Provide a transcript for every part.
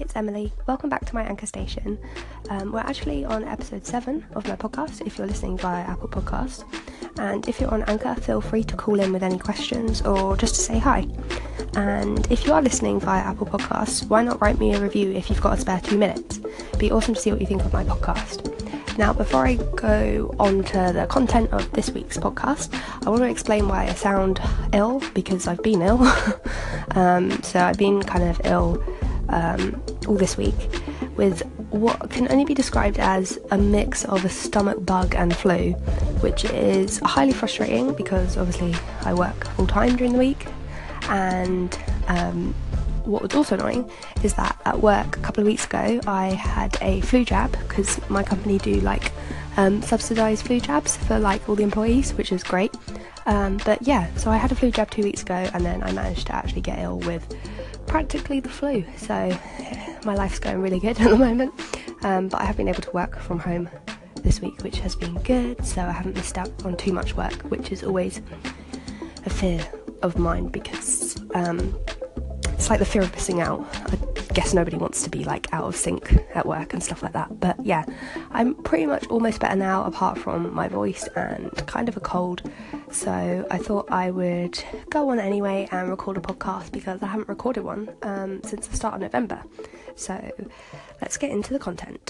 it's Emily. Welcome back to my anchor station. We're actually on episode 7 of my podcast, if you're listening via Apple Podcast. And if you're on Anchor, feel free to call in with any questions or just to say hi. And if you are listening via Apple Podcasts, why not write me a review if you've got a spare 2 minutes? It'd be awesome to see what you think of my podcast. Now, before I go on to the content of this week's podcast, I want to explain why I sound ill, because I've been ill. So I've been kind of ill all this week with what can only be described as a mix of a stomach bug and flu, which is highly frustrating because obviously I work full time during the week. And what was also annoying is that at work a couple of weeks ago I had a flu jab, because my company do subsidised flu jabs for all the employees, which is great. But yeah, so I had a flu jab 2 weeks ago, and then I managed to actually get ill with practically the flu. So my life's going really good at the moment. But I have been able to work from home this week, which has been good. So I haven't missed out on too much work, which is always a fear of mine, because it's like the fear of missing out. I guess nobody wants to be out of sync at work and stuff like that. But yeah, I'm pretty much almost better now, apart from my voice and kind of a cold. So I thought I would go on anyway and record a podcast, because I haven't recorded one since the start of November. So let's get into the content.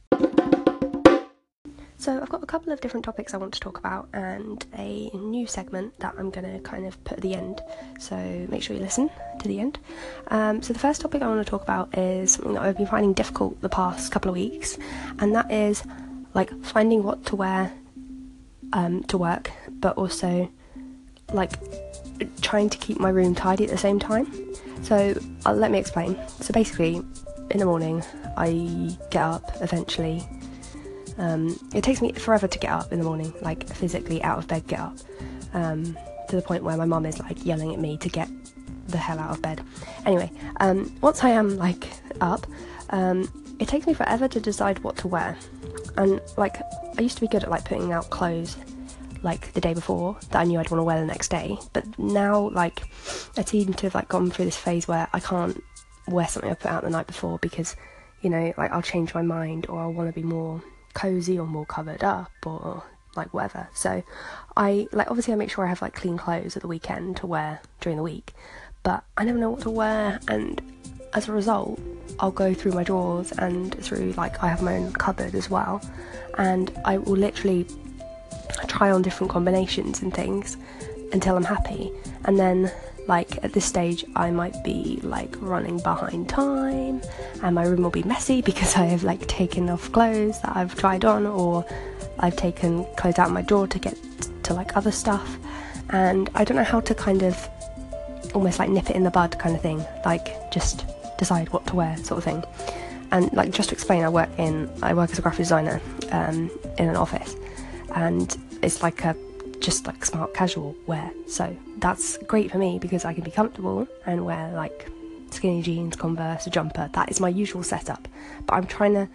So I've got a couple of different topics I want to talk about, and a new segment that I'm going to kind of put at the end, so make sure you listen to the end. So the first topic I want to talk about is something that I've been finding difficult the past couple of weeks, and that is finding what to wear to work, but also trying to keep my room tidy at the same time. So let me explain. So basically, in the morning I get up eventually. It takes me forever to get up in the morning, physically out of bed get up, to the point where my mum is yelling at me to get the hell out of bed. Anyway, once I am up, it takes me forever to decide what to wear. And I used to be good at putting out clothes the day before that I knew I'd want to wear the next day, but now I seem to have gone through this phase where I can't wear something I put out the night before, because I'll change my mind, or I'll want to be more cozy or more covered up, or whatever. So I obviously I make sure I have clean clothes at the weekend to wear during the week, but I never know what to wear, and as a result I'll go through my drawers and through I have my own cupboard as well, and I will literally try on different combinations and things until I'm happy. And then at this stage I might be running behind time, and my room will be messy because I have taken off clothes that I've tried on, or I've taken clothes out of my drawer to get to other stuff, and I don't know how to kind of almost nip it in the bud kind of thing, just decide what to wear sort of thing. And just to explain, I work as a graphic designer in an office, and it's just smart casual wear, so that's great for me because I can be comfortable and wear skinny jeans, Converse, a jumper. That is my usual setup. But I'm the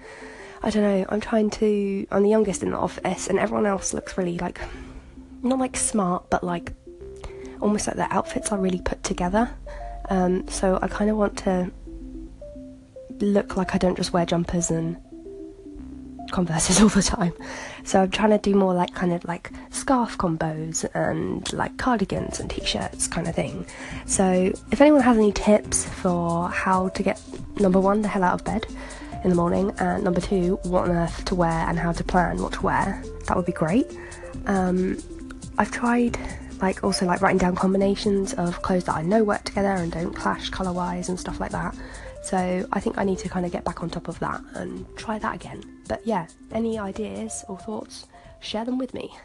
youngest in the office, and everyone else looks really not smart, but almost their outfits are really put together. So I kind of want to look I don't just wear jumpers and Converses all the time. So I'm trying to do more scarf combos and cardigans and t-shirts kind of thing. So if anyone has any tips for how to get, number 1, the hell out of bed in the morning, and number 2, what on earth to wear and how to plan what to wear, that would be great. I've tried also writing down combinations of clothes that I know work together and don't clash colour wise and stuff like that. So I think I need to kind of get back on top of that and try that again. But yeah, any ideas or thoughts, share them with me.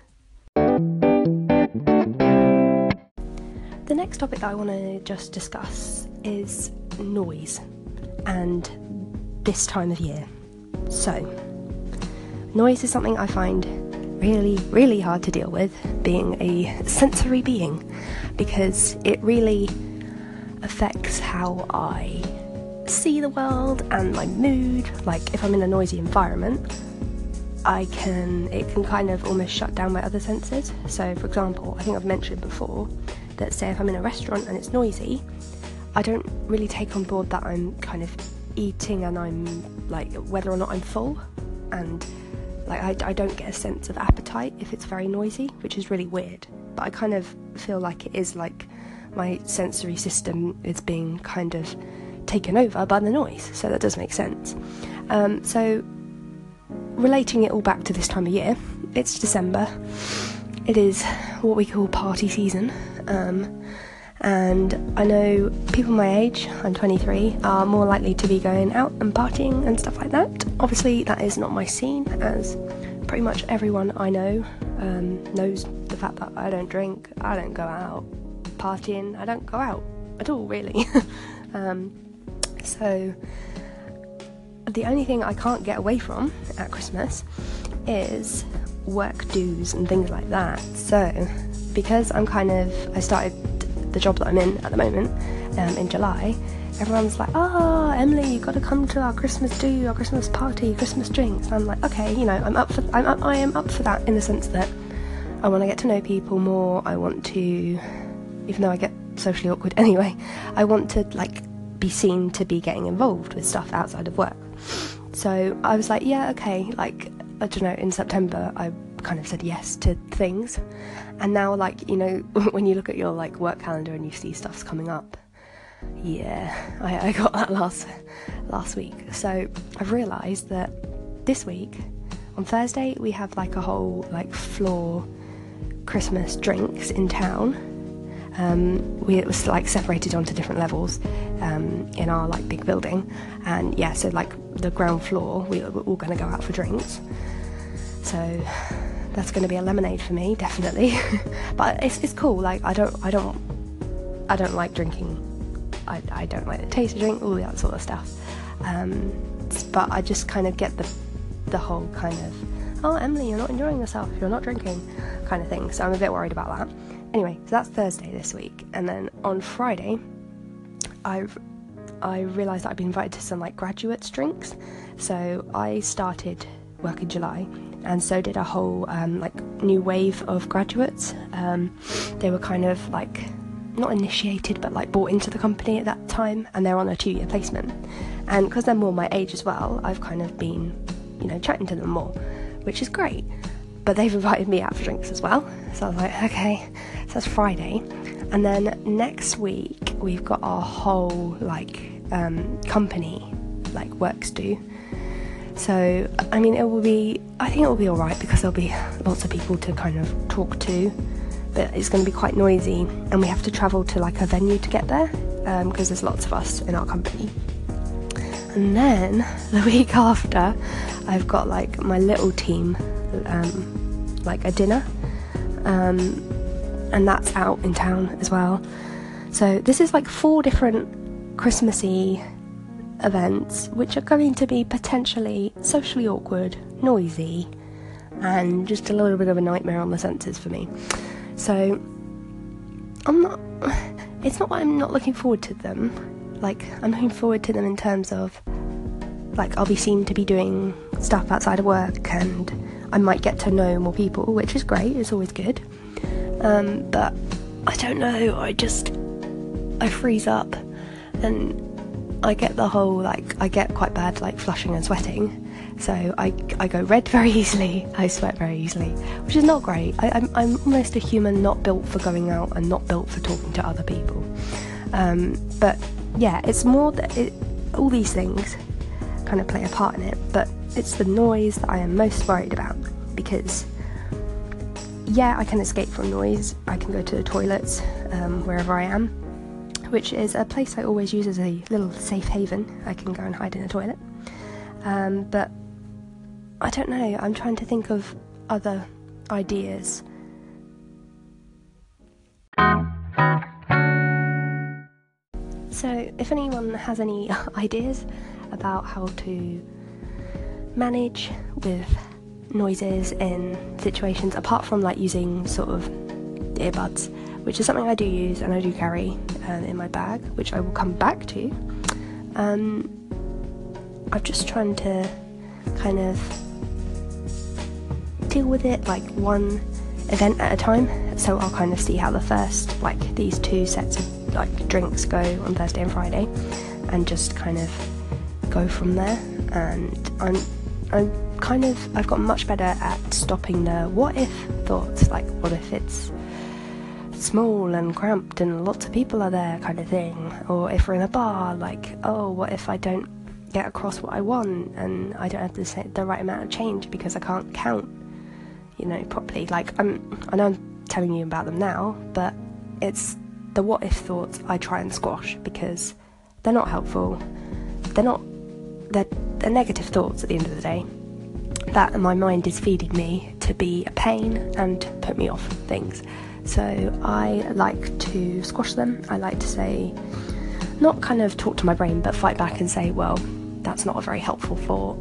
The next topic that I want to just discuss is noise, and this time of year. So, noise is something I find really, really hard to deal with, being a sensory being, because it really affects how I see the world and my mood. If I'm in a noisy environment, it can kind of almost shut down my other senses. So for example, I think I've mentioned before that, say if I'm in a restaurant and it's noisy, I don't really take on board that I'm kind of eating and I'm like, whether or not I'm full, and like I don't get a sense of appetite if it's very noisy, which is really weird, but I kind of feel like it is like my sensory system is being kind of taken over by the noise, so that does make sense. So relating it all back to this time of year, it's December, it is what we call party season, and I know people my age, I'm 23, are more likely to be going out and partying and stuff like that. Obviously that is not my scene, as pretty much everyone I know knows the fact that I don't drink, I don't go out partying, I don't go out at all really. So the only thing I can't get away from at Christmas is work dues and things like that. So because I started the job that I'm in at the moment in July, everyone's like, oh, Emily, you've got to come to our Christmas do, our Christmas party, Christmas drinks. And I'm like, okay, you know, I am up for that, in the sense that I want to get to know people more. I want to, even though I get socially awkward anyway, I want to like be seen to be getting involved with stuff outside of work. So I was like, yeah, okay, like, I don't know, in September I kind of said yes to things, and now, like, you know, when you look at your like work calendar and you see stuff's coming up, yeah, I got that last week. So I've realised that this week on Thursday we have like a whole like floor Christmas drinks in town. It was like separated onto different levels in our like big building, and yeah, so like the ground floor we're all going to go out for drinks, so that's going to be a lemonade for me, definitely. But it's cool, like I don't like drinking, I don't like the taste of drink, all that sort of stuff, but I just kind of get the whole kind of, oh, Emily, you're not enjoying yourself, you're not drinking kind of thing, so I'm a bit worried about that. Anyway, so that's Thursday this week, and then on Friday I realised that I'd been invited to some like graduates drinks. So I started work in July, and so did a whole like new wave of graduates. They were kind of like not initiated, but like brought into the company at that time, and they're on a 2-year placement, and because they're more my age as well, I've kind of been, you know, chatting to them more, which is great. But they've invited me out for drinks as well, so I was like, okay, so that's Friday. And then next week we've got our whole like company like works do. So I mean, I think it will be alright, because there'll be lots of people to kind of talk to, but it's going to be quite noisy, and we have to travel to like a venue to get there, because there's lots of us in our company. And then the week after I've got like my little team like a dinner, and that's out in town as well. So this is like 4 different Christmassy events, which are going to be potentially socially awkward, noisy, and just a little bit of a nightmare on the senses for me. So it's not that I'm not looking forward to them, like I'm looking forward to them in terms of like I'll be seen to be doing stuff outside of work, and I might get to know more people, which is great, it's always good. But I don't know, I freeze up, and I get the whole, like, I get quite bad, like, flushing and sweating, so I go red very easily, I sweat very easily, which is not great. I'm almost a human not built for going out and not built for talking to other people. But yeah, it's more that all these things kind of play a part in it, but it's the noise that I am most worried about, because yeah, I can escape from noise, I can go to the toilets wherever I am, which is a place I always use as a little safe haven. I can go and hide in a toilet, but I don't know, I'm trying to think of other ideas. So if anyone has any ideas about how to manage with noises in situations, apart from like using sort of earbuds, which is something I do use and I do carry in my bag, which I will come back to. I'm just trying to kind of deal with it like one event at a time, so I'll kind of see how the first, like these 2 sets of like drinks go on Thursday and Friday, and just kind of go from there, and I've gotten much better at stopping the what if thoughts, like what if it's small and cramped and lots of people are there kind of thing, or if we're in a bar, like, oh, what if I don't get across what I want and I don't have the right amount of change because I can't count, properly. Like, I know I'm telling you about them now, but it's the what if thoughts I try and squash because they're not helpful. They're negative thoughts at the end of the day that my mind is feeding me to be a pain and put me off things. So I like to squash them. I like to say, not kind of talk to my brain, but fight back and say, well, that's not a very helpful thought.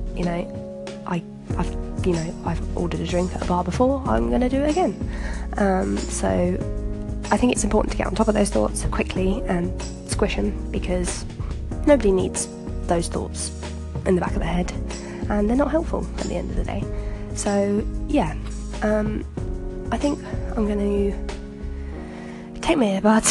I've ordered a drink at a bar before, I'm going to do it again. So I think it's important to get on top of those thoughts quickly and squish them, because nobody needs those thoughts in the back of their head, and they're not helpful at the end of the day. So yeah, I think I'm going to take my earbuds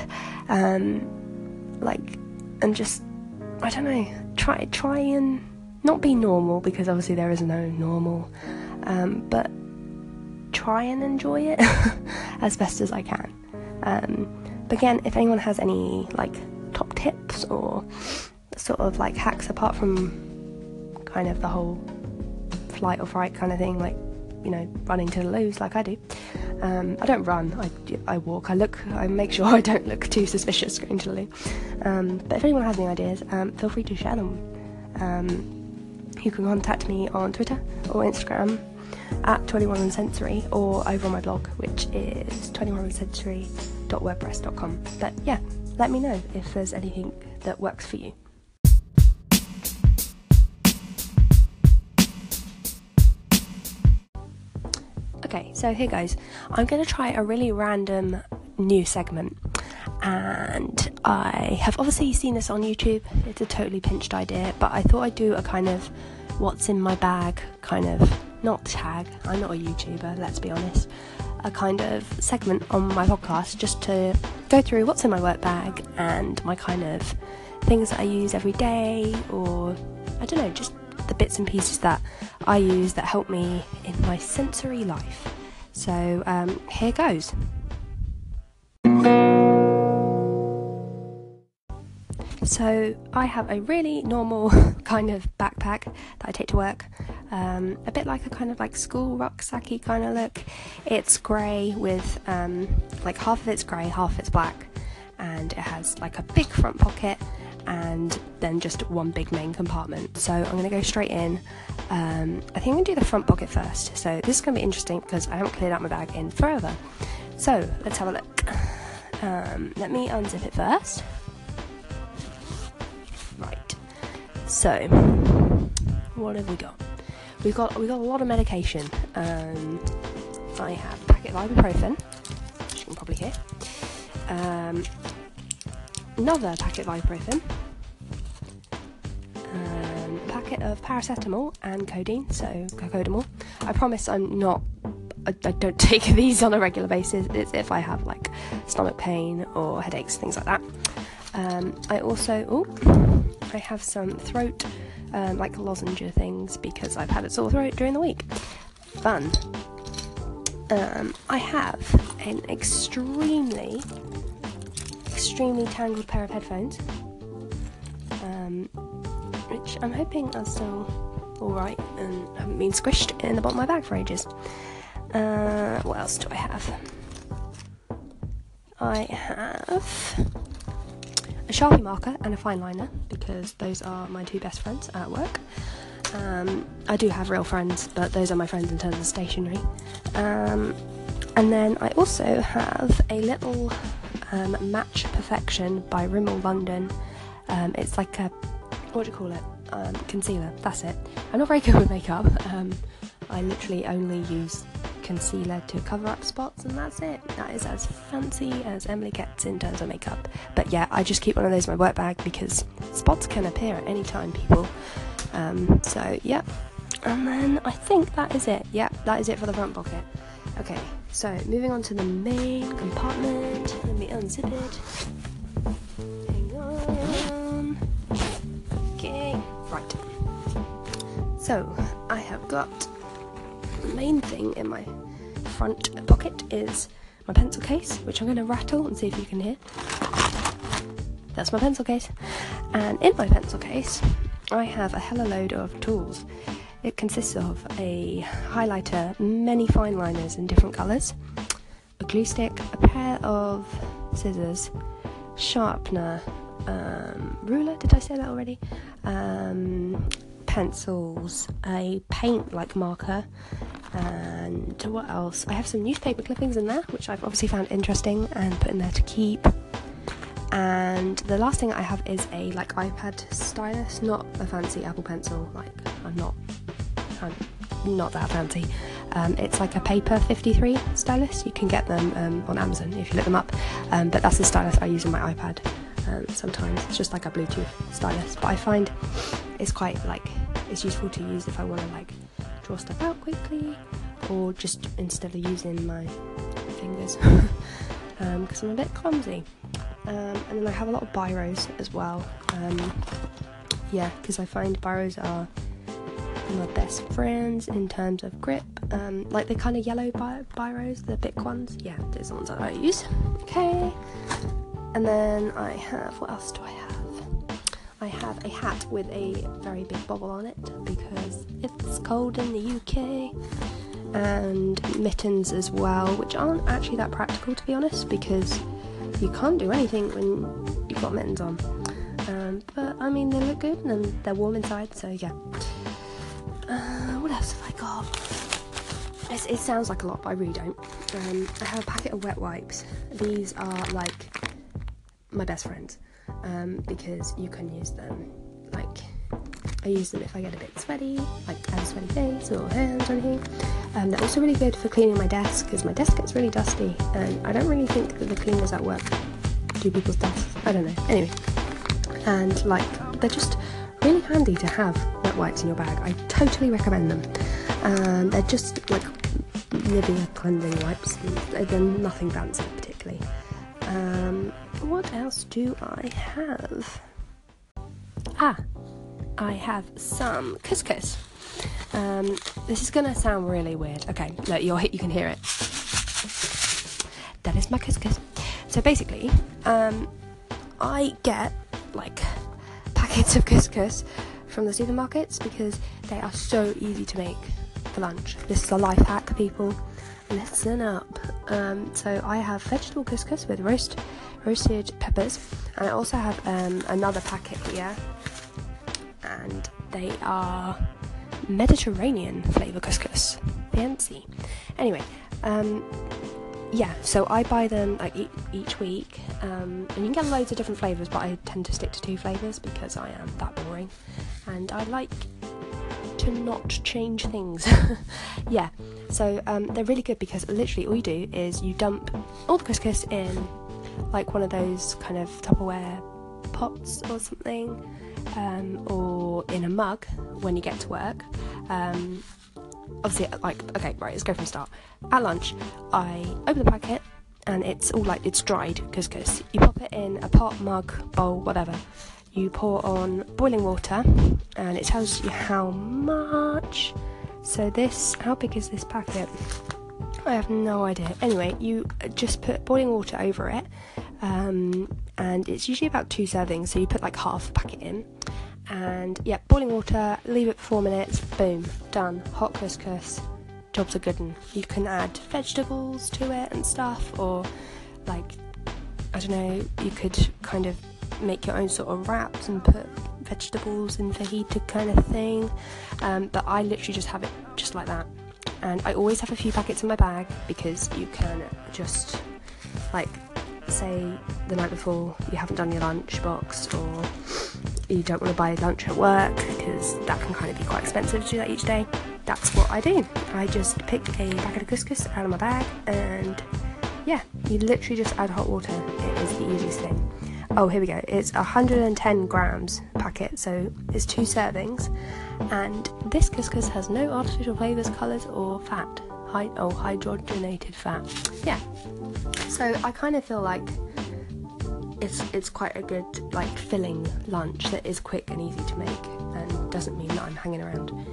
and just, I don't know, try and not be normal, because obviously there is no normal, but try and enjoy it as best as I can. But again, if anyone has any top tips or sort of hacks apart from kind of the whole flight or fright kind of thing, running to the loos like I do. I don't run, I walk. I make sure I don't look too suspicious going to the loo. But if anyone has any ideas, feel free to share them. You can contact me on Twitter or Instagram at 21sensory, or over on my blog, which is 21sensory.wordpress.com. But yeah, let me know if there's anything that works for you. Okay, so here goes. I'm going to try a really random new segment, and I have obviously seen this on YouTube. It's a totally pinched idea, but I thought I'd do a kind of what's in my bag kind of, not tag, I'm not a YouTuber, let's be honest, a kind of segment on my podcast just to go through what's in my work bag and my kind of things that I use every day, or I don't know, just the bits and pieces that I use that help me in my sensory life. So here goes. So I have a really normal kind of backpack that I take to work, a bit like a kind of school rucksacky kind of look. It's grey with half of it's grey, half of it's black, and it has a big front pocket and then just one big main compartment. So I'm going to go straight in. I think I'm going to do the front pocket first. So this is going to be interesting because I haven't cleared out my bag in forever. So let's have a look. Let me unzip it first. Right. So what have we got? We got a lot of medication. I have a packet of ibuprofen, which you can probably hear. Another packet of ibuprofen, a packet of paracetamol and codeine, so cocodamol. I promise I don't take these on a regular basis. It's if I have stomach pain or headaches, things like that. I have some throat, lozenge things, because I've had a sore throat during the week. Fun. I have an extremely tangled pair of headphones, which I'm hoping are still alright and haven't been squished in the bottom of my bag for ages. What else do I have? I have a Sharpie marker and a fine liner, because those are my two best friends at work. I do have real friends, but those are my friends in terms of stationery. And then I also have a little Match Perfection by Rimmel London. It's like a, what do you call it? Concealer, that's it. I'm not very good with makeup. I literally only use concealer to cover up spots, and that's it. That is as fancy as Emily gets in terms of makeup. But yeah, I just keep one of those in my work bag because spots can appear at any time, people. So yeah, and then I think that is it. Yeah, that is it for the front pocket. Okay, so moving on to the main compartment. Let me unzip it. Hang on. Okay. So I have got the main thing in my front pocket is my pencil case, which I'm going to rattle and see if you can hear. That's my pencil case. And in my pencil case I have a hella load of tools. It consists of a highlighter, many fine liners in different colours, a glue stick, a pair of scissors, sharpener, ruler, did I say that already? Pencils, a paint like marker, and what else? I have some newspaper clippings in there, which I've obviously found interesting and put in there to keep. And the last thing I have is a like iPad stylus, not a fancy Apple Pencil, like I'm not that fancy. It's like a paper 53 stylus. You can get them on Amazon if you look them up, but that's the stylus I use on my iPad. Sometimes it's just like a Bluetooth stylus, but I find it's quite it's useful to use if I want to like draw stuff out quickly, or just instead of using my fingers because I'm a bit clumsy. And then I have a lot of biros as well, because I find biros are my best friends in terms of grip, like the kind of yellow biros, the Bic ones, yeah, those are the ones that I use. Okay, and then I have, what else do I have? I have a hat with a very big bobble on it because it's cold in the UK, and mittens as well, which aren't actually that practical to be honest, because you can't do anything when you've got mittens on, but I mean they look good and they're warm inside, so yeah. What else have I got? It sounds like a lot, but I really don't. I have a packet of wet wipes. These are like my best friends, because you can use them, like I use them if I get a bit sweaty, like I have a sweaty face or hands or anything. They're also really good for cleaning my desk, because my desk gets really dusty and I don't really think that the cleaners at work do people's desks, I don't know, anyway. And like they're just really handy to have wet wipes in your bag. I totally recommend them. They're just like Nivea cleansing wipes, they're nothing fancy particularly. What else do I have? I have some couscous. This is gonna sound really weird. Okay, look, you can hear it. That is my couscous. So basically, I get like packets of couscous from the supermarkets because they are so easy to make for lunch. This is a life hack, people. Listen up. So I have vegetable couscous with roasted peppers, and I also have another packet here, and they are Mediterranean flavour couscous. Fancy. Anyway, so I buy them like each week, and you can get loads of different flavours, but I tend to stick to 2 flavours because I am that boring and I like to not change things. Yeah, so they're really good because literally all you do is you dump all the couscous in like one of those kind of Tupperware pots or something, or in a mug when you get to work. Obviously, okay, right, let's go from the start. At lunch, I open the packet and it's all like, it's dried couscous. You pop it in a pot, mug, bowl, whatever. You pour on boiling water and it tells you how much. So how big is this packet? I have no idea. Anyway, you just put boiling water over it, and it's usually about 2 servings, so you put like half a packet in. And yeah, boiling water, leave it for 4 minutes, boom, done. Hot couscous, job's a good one. You can add vegetables to it and stuff, or like, I don't know, you could kind of make your own sort of wraps and put vegetables in fajita kind of thing, but I literally just have it just like that. And I always have a few packets in my bag because you can just, like, say the night before you haven't done your lunch box, or you don't want to buy lunch at work because that can kind of be quite expensive to do that each day. That's what I do. I just pick a packet of couscous out of my bag, and yeah, you literally just add hot water. It is the easiest thing. Oh, here we go. It's 110 grams packet, so it's 2 servings, and this couscous has no artificial flavours, colours or fat. Hydrogenated fat. Yeah. So I kind of feel like it's quite a good, like, filling lunch that is quick and easy to make and doesn't mean that I'm hanging around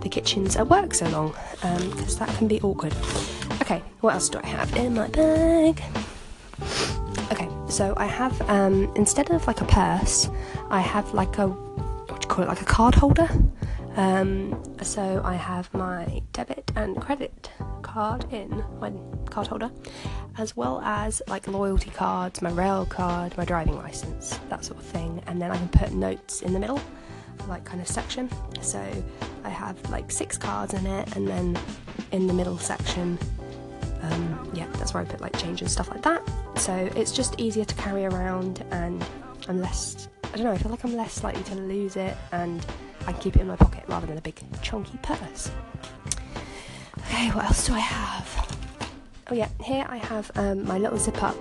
the kitchen's at work so long, because that can be awkward. Okay, what else do I have in my bag? Okay, so I have, instead of like a purse, I have like a, what do you call it, like a card holder. So I have my debit and credit card in my card holder, as well as like loyalty cards, my rail card, my driving license, that sort of thing. And then I can put notes in the middle, like kind of section. So I have like 6 cards in it, and then in the middle section, that's where I put like change and stuff like that. So it's just easier to carry around, and I'm less, I don't know, I feel like I'm less likely to lose it, and I can keep it in my pocket rather than a big chunky purse. Okay, what else do I have? Oh yeah, here I have my little zip up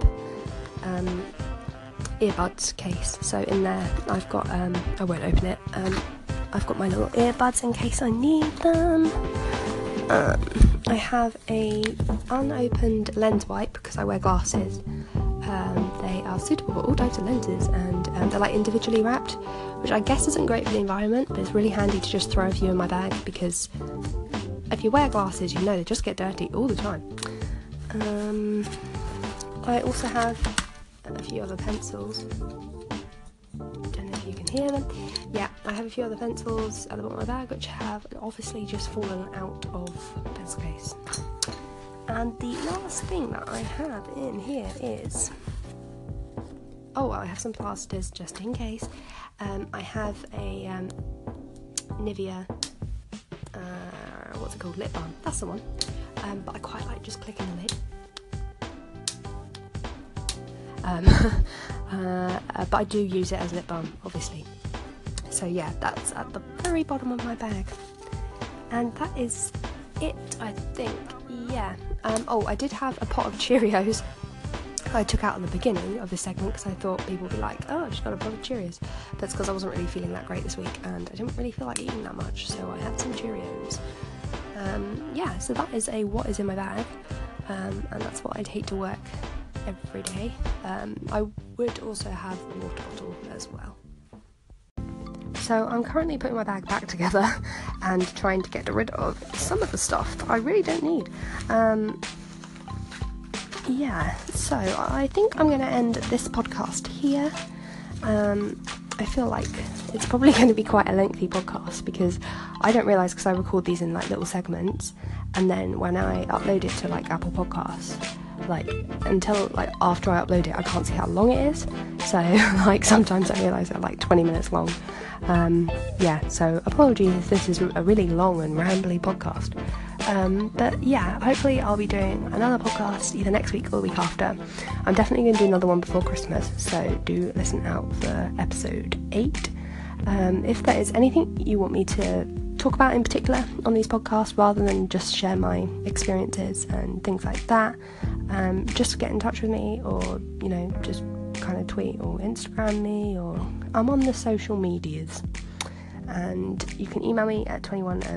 earbuds case. So in there I've got, I won't open it, I've got my little earbuds in case I need them. I have a unopened lens wipe because I wear glasses. They are suitable for all types of lenses, and they're like individually wrapped, which I guess isn't great for the environment, but it's really handy to just throw a few in my bag, because if you wear glasses, you know they just get dirty all the time. I also have a few other pencils. Don't know if you can hear them. Yeah, I have a few other pencils at the bottom of my bag, which have obviously just fallen out of the pencil case. And the last thing that I have in here is, I have some plasters just in case. I have a Nivea, what's it called, lip balm, that's the one, but I quite like just clicking the lid. But I do use it as lip balm, obviously. So yeah, that's at the very bottom of my bag. And that is it, I think. Yeah. I did have a pot of Cheerios I took out at the beginning of this segment, because I thought people would be like, oh, I just got a pot of Cheerios. That's because I wasn't really feeling that great this week, and I didn't really feel like eating that much, so I had some Cheerios. So that is a what is in my bag, and that's what I take to work every day. I would also have a water bottle as well. So I'm currently putting my bag back together and trying to get rid of some of the stuff that I really don't need. So I think I'm going to end this podcast here. I feel like it's probably going to be quite a lengthy podcast, because I don't realise, because I record these in like little segments, and then when I upload it to like Apple Podcasts, like until like after I upload it, I can't see how long it is. So like sometimes I realise they're like 20 minutes long. So apologies if this is a really long and rambly podcast. But yeah, hopefully I'll be doing another podcast either next week or the week after. I'm definitely going to do another one before Christmas, so do listen out for episode 8. If there is anything you want me to talk about in particular on these podcasts, rather than just share my experiences and things like that, just get in touch with me, or just kind of tweet or Instagram me, or I'm on the social medias, and you can email me at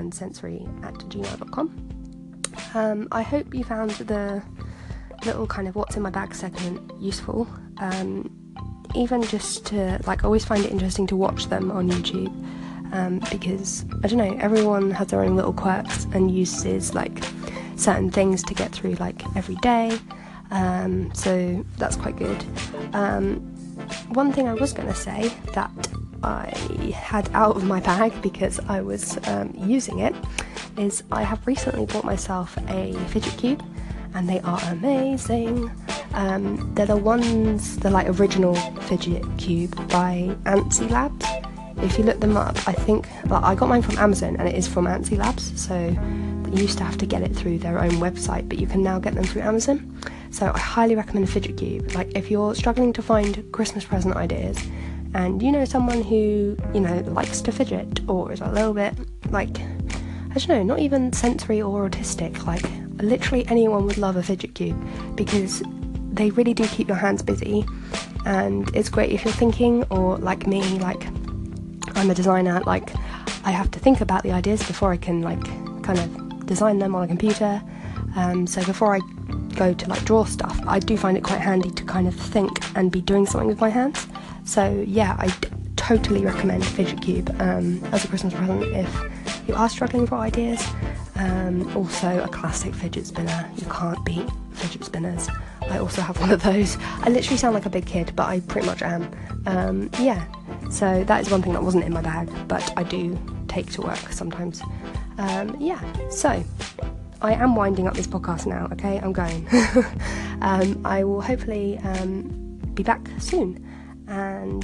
21andsensory@gmail.com. I hope you found the little kind of what's in my bag segment useful, even just to I always find it interesting to watch them on YouTube, because I don't know, everyone has their own little quirks and uses certain things to get through every day, so that's quite good. One thing I was going to say that I had out of my bag because I was using it is I have recently bought myself a fidget cube, and they are amazing. They're the original fidget cube by Antsy Labs. If you look them up, I think I got mine from Amazon, and it is from Antsy Labs, so you used to have to get it through their own website, but you can now get them through Amazon. So I highly recommend a fidget cube. If you're struggling to find Christmas present ideas, and you know someone who likes to fidget, or is a little bit I don't know, not even sensory or autistic, literally anyone would love a fidget cube, because they really do keep your hands busy, and it's great if you're thinking, or like me, I'm a designer, I have to think about the ideas before I can kind of design them on a computer, so before I go to draw stuff, I do find it quite handy to kind of think and be doing something with my hands. So yeah, I totally recommend fidget cube as a Christmas present if who are struggling for ideas. Also a classic fidget spinner. You can't beat fidget spinners. I also have one of those. I literally sound like a big kid, but I pretty much am. So that is one thing that wasn't in my bag, but I do take to work sometimes. So I am winding up this podcast now, okay? I'm going. I will hopefully be back soon. And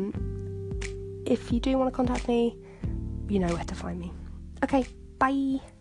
if you do want to contact me, you know where to find me. Okay, bye.